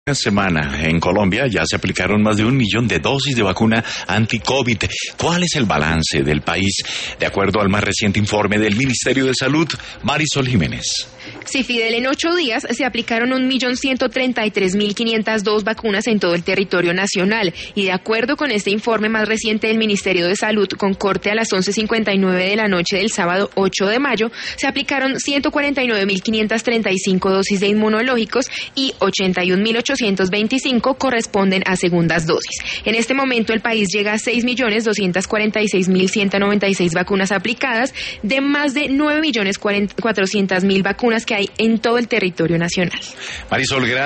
Una semana en Colombia ya se aplicaron más de 1 millón de dosis de vacuna anti-COVID. ¿Cuál es el balance del país? De acuerdo al más reciente informe del Ministerio de Salud, Marisol Jiménez. Sí, Fidel, en 8 días se aplicaron 1.133.502 vacunas en todo el territorio nacional. Y de acuerdo con este informe más reciente del Ministerio de Salud, con corte a las 11:59 de la noche del sábado 8 de mayo, se aplicaron 149.535 dosis de inmunológicos y 81.825 corresponden a segundas dosis. En este momento el país llega a 6.246.196 vacunas aplicadas de más de 9.400.000 vacunas que hay en todo el territorio nacional. Marisol, gracias.